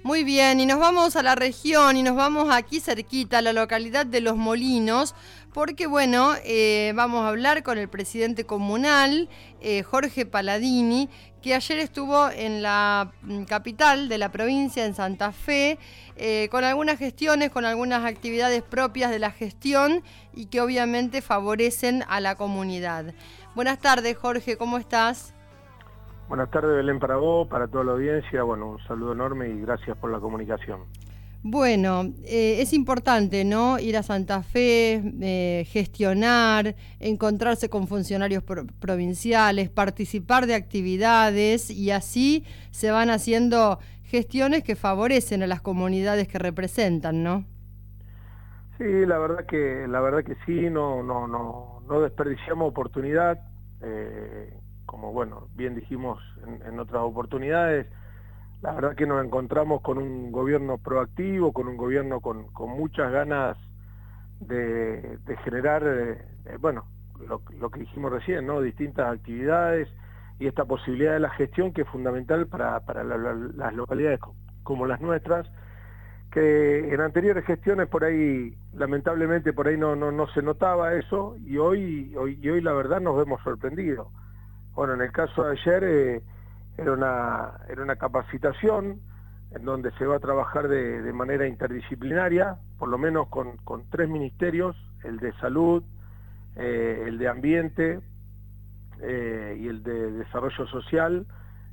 Muy bien, y nos vamos a la región y nos vamos aquí cerquita, a la localidad de Los Molinos, porque bueno, vamos a hablar con el presidente comunal, Jorge Paladini, que ayer estuvo en la capital de la provincia, en Santa Fe, con algunas gestiones, con algunas actividades propias de la gestión y que obviamente favorecen a la comunidad. Buenas tardes, Jorge, ¿cómo estás? Buenas tardes, Belén, para vos, para toda la audiencia. Bueno, un saludo enorme y gracias por la comunicación. Bueno, es importante, ¿no? Ir a Santa Fe, gestionar, encontrarse con funcionarios provinciales, participar de actividades y así se van haciendo gestiones que favorecen a las comunidades que representan, ¿no? Sí, la verdad que sí, no desperdiciamos oportunidad. Como bueno, bien dijimos en otras oportunidades, la verdad que nos encontramos con un gobierno proactivo, con un gobierno con muchas ganas de generar, bueno, lo que dijimos recién, ¿no? Distintas actividades y esta posibilidad de la gestión que es fundamental para las localidades como las nuestras, que en anteriores gestiones por ahí, lamentablemente por ahí no se notaba eso, y hoy la verdad nos vemos sorprendidos. Bueno, en el caso de ayer era una capacitación en donde se va a trabajar de manera interdisciplinaria, por lo menos con 3 ministerios, el de salud, el de ambiente y el de desarrollo social,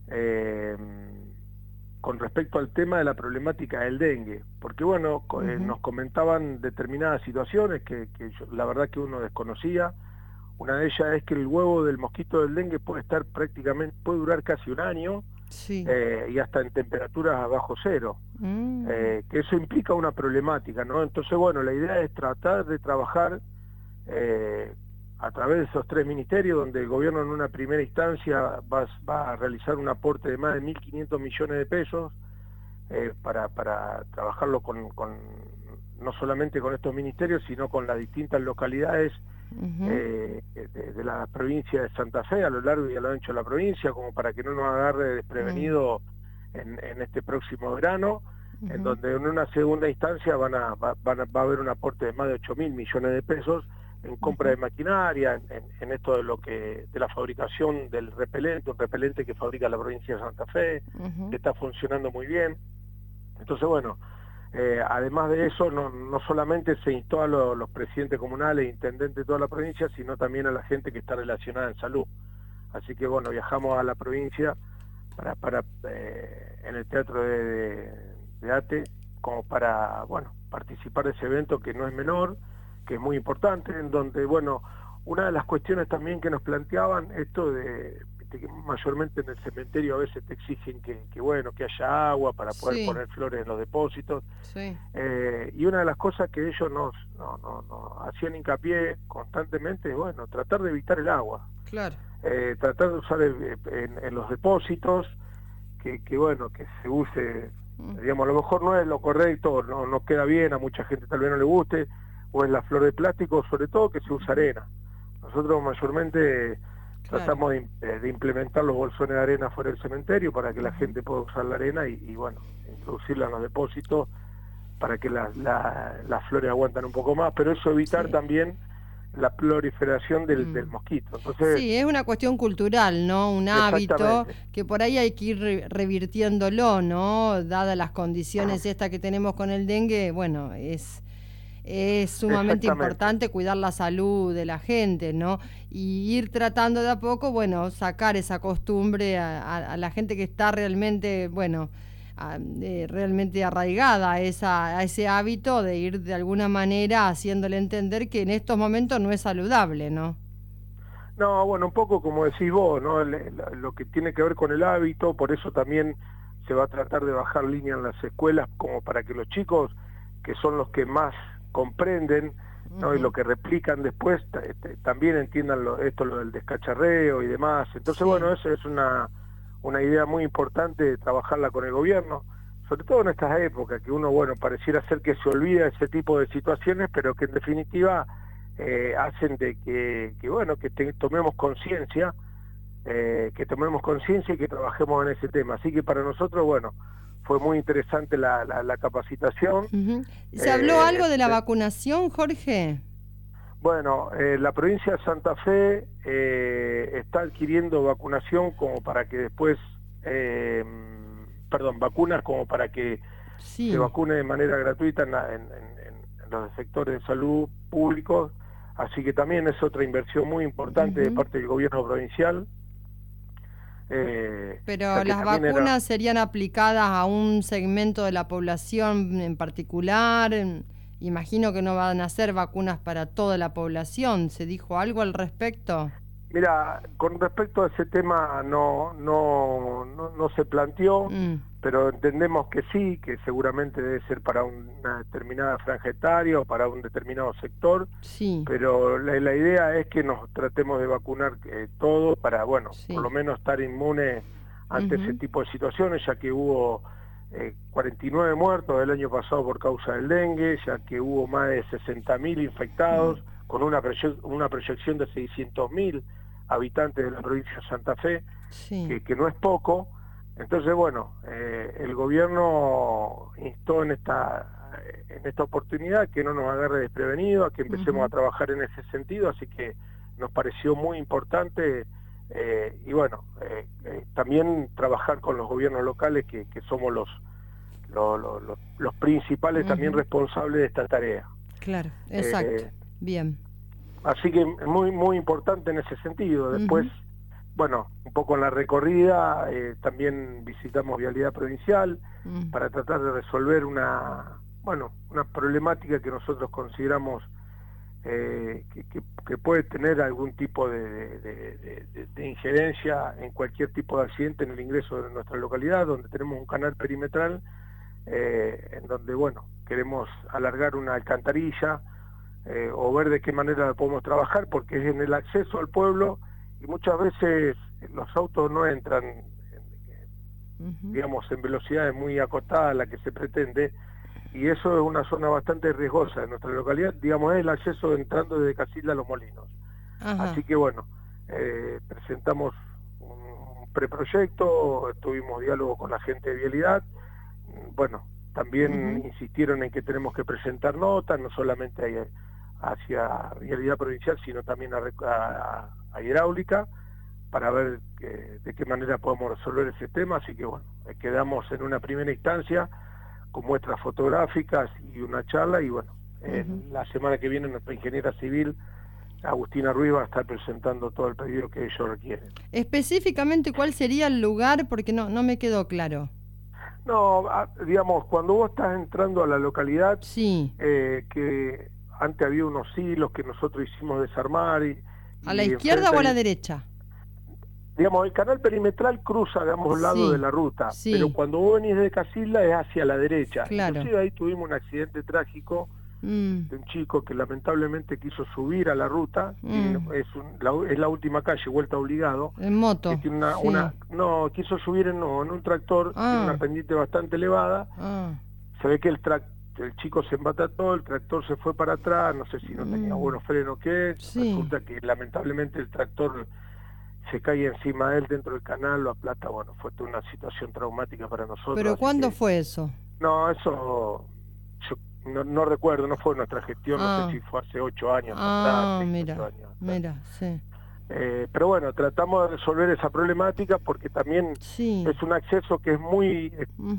con respecto al tema de la problemática del dengue, porque bueno, nos comentaban determinadas situaciones que la verdad que uno desconocía. Una de ellas es que el huevo del mosquito del dengue puede durar casi un año, Sí. Y hasta en temperaturas bajo cero, que eso implica una problemática, ¿no? Entonces, bueno, la idea es tratar de trabajar a través de esos 3 ministerios, donde el gobierno en una primera instancia va a realizar un aporte de más de 1.500 millones de pesos para trabajarlo no solamente con estos ministerios, sino con las distintas localidades de la provincia de Santa Fe, a lo largo y a lo ancho de la provincia, como para que no nos agarre desprevenido en este próximo verano, en donde en una segunda instancia va a haber un aporte de más de 8.000 millones de pesos en compra de maquinaria, en esto de la fabricación del repelente, un repelente que fabrica la provincia de Santa Fe, que está funcionando muy bien. Entonces, bueno, además de eso, no solamente se instó a los presidentes comunales e intendentes de toda la provincia, sino también a la gente que está relacionada en salud. Así que bueno, viajamos a la provincia en el teatro de ATE, como para, bueno, participar de ese evento que no es menor, que es muy importante, en donde, bueno, una de las cuestiones también que nos planteaban, esto de que mayormente en el cementerio a veces te exigen que bueno, que haya agua para poder poner flores en los depósitos. Sí. Y una de las cosas que ellos nos hacían hincapié constantemente es, bueno, tratar de evitar el agua. Claro. Tratar de usar en los depósitos, que bueno, que se use, digamos, a lo mejor no es lo correcto, no queda bien, a mucha gente tal vez no le guste, o es la flor de plástico, sobre todo que se usa arena. Nosotros mayormente tratamos de implementar los bolsones de arena fuera del cementerio para que la gente pueda usar la arena y bueno, introducirla en los depósitos para que las flores aguanten un poco más, pero eso evitar también la proliferación del mosquito. Entonces, sí, es una cuestión cultural, ¿no? Un hábito que por ahí hay que ir revirtiéndolo, ¿no? Dadas las condiciones estas que tenemos con el dengue, bueno, es sumamente importante cuidar la salud de la gente, ¿no? Y ir tratando de a poco, bueno, sacar esa costumbre a la gente que está realmente, bueno, realmente arraigada a ese hábito de ir de alguna manera haciéndole entender que en estos momentos no es saludable, ¿no? No, bueno, un poco como decís vos, ¿no? Lo que tiene que ver con el hábito, por eso también se va a tratar de bajar línea en las escuelas, como para que los chicos, que son los que más comprenden, ¿no? Y lo que replican después, también entiendan lo del descacharreo y demás. Entonces, bueno, eso es una idea muy importante de trabajarla con el gobierno, sobre todo en estas épocas, que uno, bueno, pareciera ser que se olvida ese tipo de situaciones, pero que en definitiva hacen de que bueno, que tomemos conciencia y que trabajemos en ese tema. Así que para nosotros, bueno, fue muy interesante la capacitación. ¿Se habló algo de la vacunación, Jorge? Bueno, la provincia de Santa Fe está adquiriendo vacunación como para que después, vacunas como para que se vacune de manera gratuita en los sectores de salud públicos, así que también es otra inversión muy importante de parte del gobierno provincial. Pero las vacunas serían aplicadas a un segmento de la población en particular. Imagino que no van a ser vacunas para toda la población. ¿Se dijo algo al respecto? Mira, con respecto a ese tema no se planteó, pero entendemos que sí, que seguramente debe ser para una determinada franja etaria o para un determinado sector, pero la idea es que nos tratemos de vacunar todo para, por lo menos estar inmune ante ese tipo de situaciones, ya que hubo 49 muertos el año pasado por causa del dengue, ya que hubo más de 60.000 infectados, con una proyección de 600.000 habitantes de la provincia de Santa Fe, que no es poco. Entonces, el gobierno instó en esta oportunidad que no nos agarre desprevenido, a que empecemos a trabajar en ese sentido, así que nos pareció muy importante también trabajar con los gobiernos locales, que somos los principales también responsables de esta tarea. Claro, exacto. Bien. Así que muy muy importante en ese sentido. Después, un poco en la recorrida también visitamos Vialidad Provincial para tratar de resolver una problemática que nosotros consideramos que puede tener algún tipo de injerencia en cualquier tipo de accidente en el ingreso de nuestra localidad, donde tenemos un canal perimetral en donde queremos alargar una alcantarilla o ver de qué manera la podemos trabajar, porque es en el acceso al pueblo y muchas veces los autos no entran en velocidades muy acotadas a la que se pretende, y eso es una zona bastante riesgosa en nuestra localidad, es el acceso entrando desde Casilda a Los Molinos. Así que presentamos un preproyecto, tuvimos diálogo con la gente de Vialidad, también insistieron en que tenemos que presentar notas, no solamente hacia Vialidad Provincial, sino también a Hidráulica, para ver de qué manera podemos resolver ese tema. Así que quedamos en una primera instancia con muestras fotográficas y una charla, y la semana que viene nuestra ingeniera civil Agustina Ruiz va a estar presentando todo el pedido que ellos requieren. Específicamente, ¿cuál sería el lugar? Porque no me quedó claro. No, cuando vos estás entrando a la localidad, que antes había unos silos que nosotros hicimos desarmar. ¿A la izquierda o a la derecha? El canal perimetral cruza de ambos lados de la ruta, pero cuando vos venís de Casilda es hacia la derecha. Claro. Inclusive ahí tuvimos un accidente trágico de un chico que lamentablemente quiso subir a la ruta, y es la última calle, vuelta obligado. En moto. Que tiene quiso subir en un tractor, tiene una pendiente bastante elevada. Se ve que el chico se embatató, el tractor se fue para atrás, no sé si no tenía buenos frenos o qué. Resulta que lamentablemente el tractor se cae encima de él dentro del canal, lo aplata. Fue toda una situación traumática para nosotros. ¿Pero cuándo fue eso? No, eso yo no recuerdo, no fue nuestra gestión, no sé si fue hace 8 años atrás, 8 años. Mira, sí. Pero tratamos de resolver esa problemática, porque también es un acceso que es muy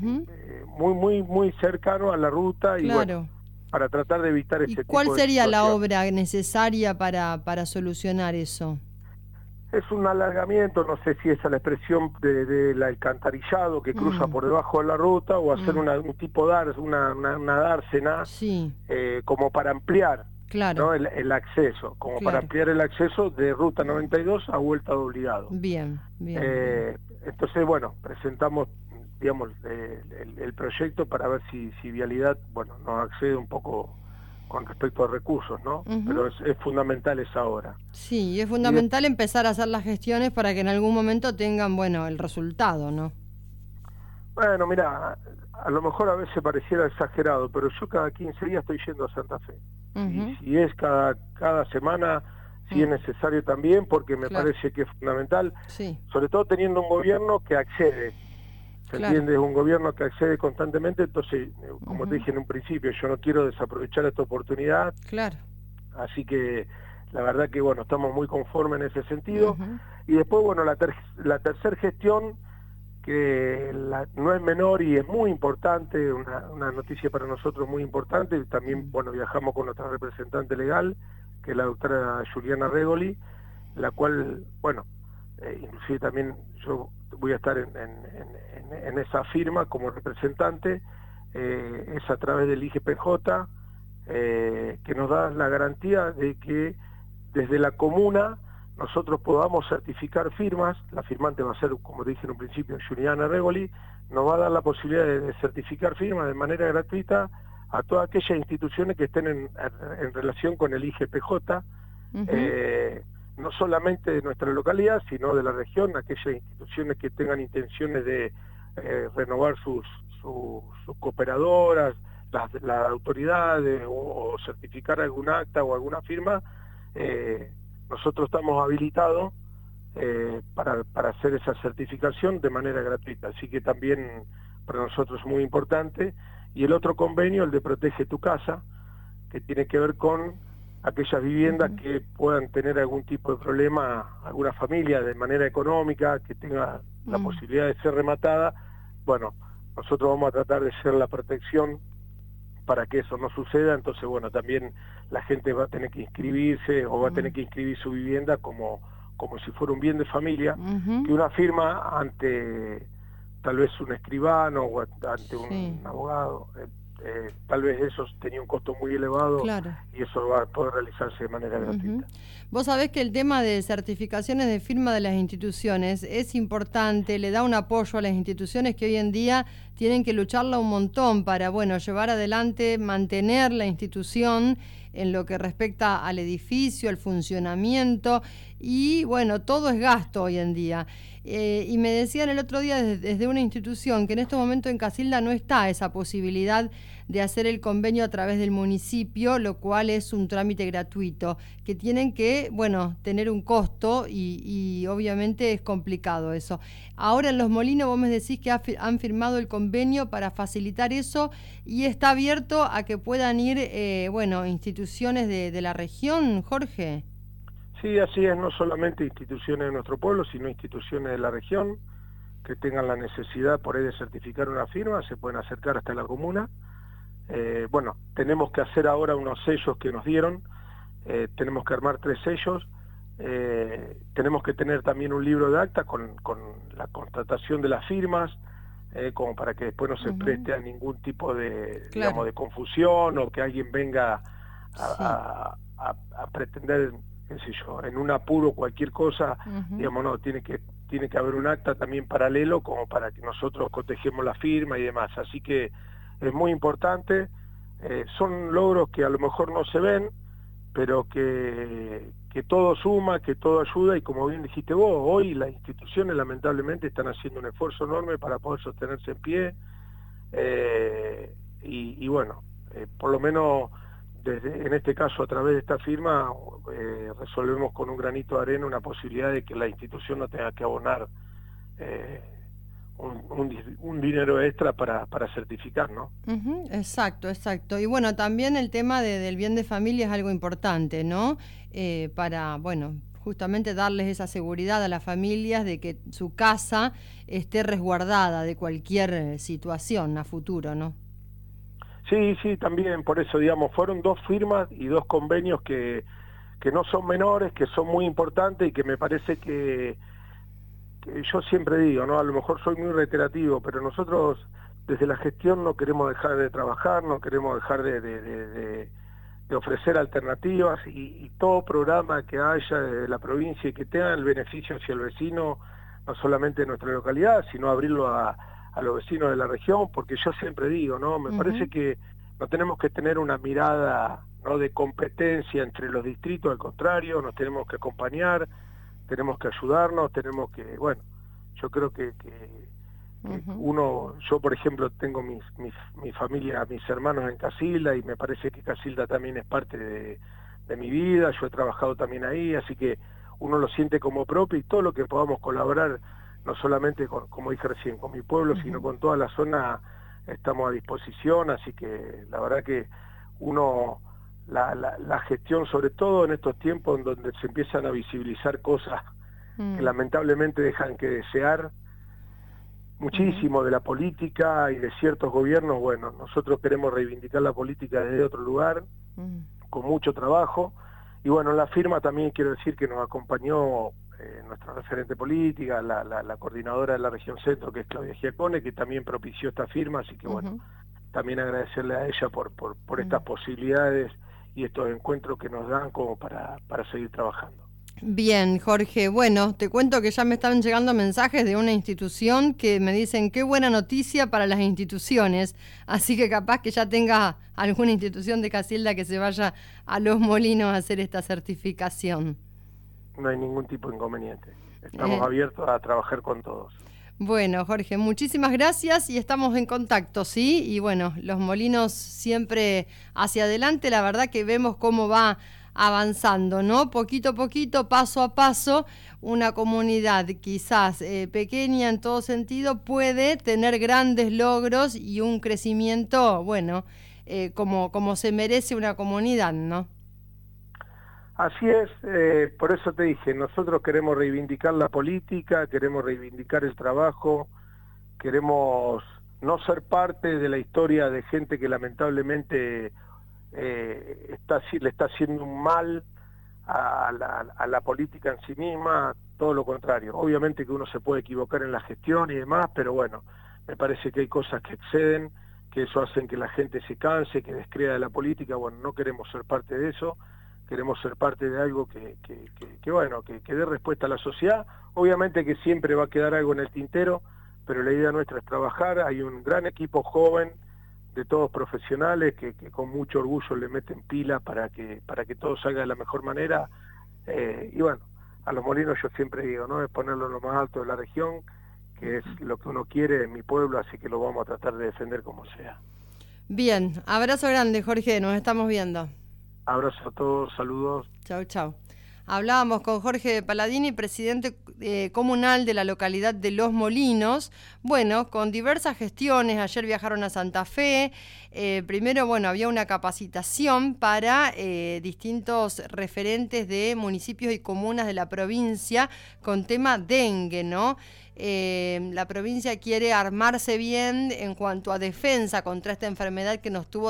muy cercano a la ruta, y para tratar de evitar ese tipo de ¿Cuál sería la obra necesaria para solucionar eso? Es un alargamiento, no sé si esa es la expresión del alcantarillado que cruza por debajo de la ruta, o hacer un tipo una dársena, como para ampliar el acceso, para ampliar el acceso de Ruta 92 a Vuelta de Obligado. Bien. Entonces, presentamos el proyecto para ver si Vialidad nos accede un poco con respecto a recursos, ¿no? Pero es fundamental esa obra. Sí, es fundamental empezar a hacer las gestiones para que en algún momento tengan, el resultado, ¿no? Bueno, mira, a lo mejor a veces pareciera exagerado, pero yo cada 15 días estoy yendo a Santa Fe. Y si es cada semana, si es necesario también, porque me parece que es fundamental, sobre todo teniendo un gobierno que accede ¿Se entiende? Es un gobierno que accede constantemente, entonces, como te dije en un principio, yo no quiero desaprovechar esta oportunidad. Claro. Así que la verdad que, bueno, estamos muy conformes en ese sentido. Y después, bueno, la tercera gestión, que no es menor y es muy importante, una noticia para nosotros muy importante. También, bueno, viajamos con nuestra representante legal, que es la doctora Juliana Regoli, la cual, bueno, inclusive también yo voy a estar en esa firma como representante, es a través del IGPJ, que nos da la garantía de que desde la comuna nosotros podamos certificar firmas. La firmante va a ser, como dije en un principio, Juliana Regoli, nos va a dar la posibilidad de certificar firmas de manera gratuita a todas aquellas instituciones que estén en relación con el IGPJ, no solamente de nuestra localidad, sino de la región, aquellas instituciones que tengan intenciones de renovar sus cooperadoras, las autoridades, o certificar algún acta o alguna firma. Nosotros estamos habilitados para hacer esa certificación de manera gratuita, así que también para nosotros es muy importante. Y el otro convenio, el de Protege tu Casa, que tiene que ver con aquellas viviendas que puedan tener algún tipo de problema, alguna familia de manera económica, que tenga la posibilidad de ser rematada. Bueno, nosotros vamos a tratar de ser la protección para que eso no suceda. Entonces, bueno, también la gente va a tener que inscribirse o va a tener que inscribir su vivienda como si fuera un bien de familia, que una firma ante tal vez un escribano o ante un abogado, tal vez eso tenía un costo muy elevado, y eso va a poder realizarse de manera gratuita. Vos sabés que el tema de certificaciones de firma de las instituciones es importante, le da un apoyo a las instituciones que hoy en día tienen que lucharla un montón para, bueno, llevar adelante, mantener la institución en lo que respecta al edificio, al funcionamiento, y bueno, todo es gasto hoy en día. Y me decían el otro día desde una institución que en este momento en Casilda no está esa posibilidad de hacer el convenio a través del municipio, lo cual es un trámite gratuito, que tienen que, bueno, tener un costo y obviamente es complicado eso. Ahora en Los Molinos vos me decís que han firmado el convenio para facilitar eso y está abierto a que puedan ir, bueno, instituciones de la región, Jorge. Sí, así es, no solamente instituciones de nuestro pueblo, sino instituciones de la región que tengan la necesidad por ahí de certificar una firma, se pueden acercar hasta la comuna. Bueno, tenemos que hacer ahora unos sellos que nos dieron, tenemos que armar 3 sellos, tenemos que tener también un libro de acta con la constatación de las firmas, como para que después no se preste a ningún tipo de, digamos, de confusión, o que alguien venga a pretender, qué sé yo, en un apuro cualquier cosa, digamos, no, tiene que haber un acta también paralelo como para que nosotros cotejemos la firma y demás. Así que es muy importante, son logros que a lo mejor no se ven, pero que todo suma, que todo ayuda, y como bien dijiste vos, hoy las instituciones lamentablemente están haciendo un esfuerzo enorme para poder sostenerse en pie, y bueno, por lo menos en este caso a través de esta firma resolvemos con un granito de arena una posibilidad de que la institución no tenga que abonar un dinero extra para certificar, ¿no? Exacto. Y bueno, también el tema del bien de familia es algo importante, ¿no? Para, bueno, justamente darles esa seguridad a las familias de que su casa esté resguardada de cualquier situación a futuro, ¿no? Sí, también, por eso, digamos, fueron 2 firmas y 2 convenios que no son menores, que son muy importantes, y que me parece que yo siempre digo, ¿no? A lo mejor soy muy reiterativo, pero nosotros desde la gestión no queremos dejar de trabajar, no queremos dejar de ofrecer alternativas, y todo programa que haya de la provincia y que tenga el beneficio hacia el vecino, no solamente de nuestra localidad, sino abrirlo a los vecinos de la región, porque yo siempre digo, ¿no? Me parece que no tenemos que tener una mirada, ¿no?, de competencia entre los distritos, al contrario, nos tenemos que acompañar, tenemos que ayudarnos, tenemos que, bueno, yo creo que yo por ejemplo tengo mi familia, mis hermanos en Casilda, y me parece que Casilda también es parte de mi vida, yo he trabajado también ahí, así que uno lo siente como propio, y todo lo que podamos colaborar no solamente como dije recién, con mi pueblo, sino con toda la zona estamos a disposición, así que la verdad que la gestión, sobre todo en estos tiempos en donde se empiezan a visibilizar cosas que lamentablemente dejan que desear muchísimo de la política y de ciertos gobiernos, bueno, nosotros queremos reivindicar la política desde otro lugar, con mucho trabajo, y bueno, en la firma también quiero decir que nos acompañó nuestra referente política, la coordinadora de la región centro, que es Claudia Giacone, que también propició esta firma, así que bueno, también agradecerle a ella por estas posibilidades y estos encuentros que nos dan como para seguir trabajando. Bien, Jorge, bueno, te cuento que ya me están llegando mensajes de una institución que me dicen qué buena noticia para las instituciones, así que capaz que ya tenga alguna institución de Casilda que se vaya a Los Molinos a hacer esta certificación. No hay ningún tipo de inconveniente, estamos abiertos a trabajar con todos. Bueno, Jorge, muchísimas gracias y estamos en contacto, ¿sí? Y bueno, Los Molinos siempre hacia adelante, la verdad que vemos cómo va avanzando, ¿no? Poquito a poquito, paso a paso, una comunidad quizás pequeña en todo sentido puede tener grandes logros y un crecimiento, bueno, como se merece una comunidad, ¿no? Así es, por eso te dije, nosotros queremos reivindicar la política, queremos reivindicar el trabajo, queremos no ser parte de la historia de gente que lamentablemente le está haciendo un mal a la política en sí misma, todo lo contrario. Obviamente que uno se puede equivocar en la gestión y demás, pero bueno, me parece que hay cosas que exceden, que eso hacen que la gente se canse, que descrea de la política. Bueno, no queremos ser parte de eso, queremos ser parte de algo que dé respuesta a la sociedad. Obviamente que siempre va a quedar algo en el tintero, pero la idea nuestra es trabajar. Hay un gran equipo joven de todos profesionales que con mucho orgullo le meten pila para que todo salga de la mejor manera, y bueno, a Los Molinos yo siempre digo, ¿no?, es ponerlo en lo más alto de la región, que es lo que uno quiere en mi pueblo, así que lo vamos a tratar de defender como sea. Bien, abrazo grande, Jorge, nos estamos viendo. Abrazo a todos, saludos. Chau, chau. Hablábamos con Jorge Palladini, presidente comunal de la localidad de Los Molinos. Bueno, con diversas gestiones, ayer viajaron a Santa Fe. Primero, bueno, había una capacitación para distintos referentes de municipios y comunas de la provincia con tema dengue, ¿no? La provincia quiere armarse bien en cuanto a defensa contra esta enfermedad que nos tuvo